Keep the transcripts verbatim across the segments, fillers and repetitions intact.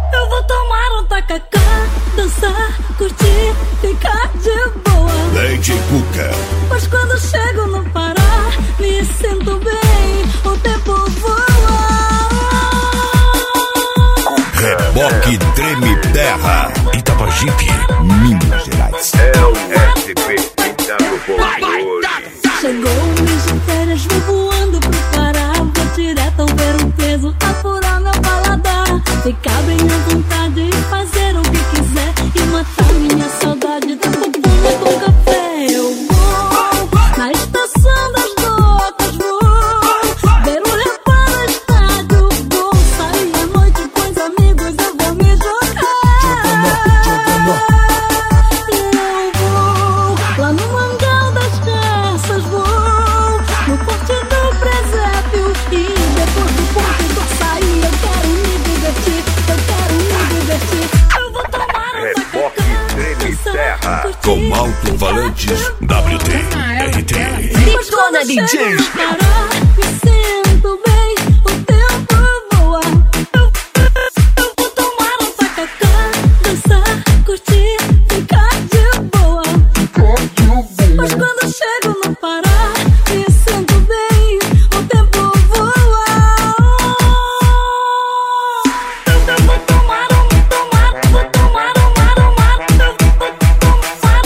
Eu vou tomar um tacacá, dançar, curtir, ficar de boa. D J Cuca. Mas quando chego no Pará, me sinto bem, o tempo voa. Reboque Treme Terra, Itapajipe, Minas Gerais. É o S P pintando hoje. Chegou o mês de férias, vou voando pro Pará. Vou direto ao ver um peso, apurar meu paladar. Ficar bem à vontade e fazer o que quiser. E matar minha saudade do pupunha com café. Eu vou na estação das docas, vou ver o reparo no estádio. Vou sair à noite com os amigos, eu vou me jogar. Eu vou lá no Mangal das Caças, vou no Forte do Presépio. E depois do Porto do Açaí, eu quero me divertir, eu quero me divertir. Eu vou tomar um Reboque Treme Terra. Com alto-falantes W T R T. Detona D J. Me sinto bem, o tempo voa. Eu, eu vou tomar um tacacá, dançar, curtir, ficar de boa. Mas quando chego no Pará, me sinto bem, o tempo voa. Eu vou tomar um, tomar, vou tomar um mar, um mar. Eu vou tomar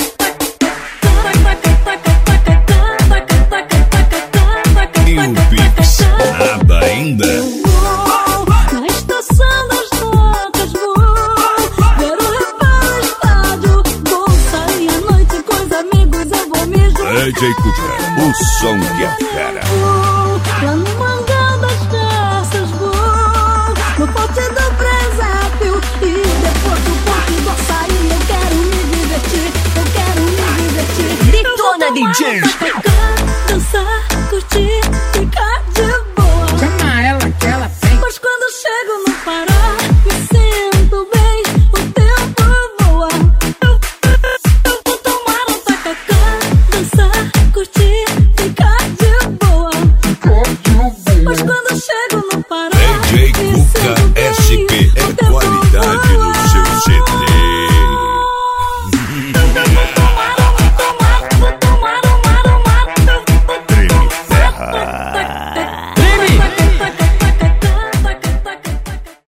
E o Pix, nada ainda. na estação das docas, vou ver o reparo no estádio. Vou sair à noite com os amigos, eu vou me jogar. D J Cuca, o som que é fera. Vou lá no Mangal das Caças, vou no Forte do Presépio. E depois do Porto do Açaí, eu quero me divertir, eu quero me divertir. Detona D J.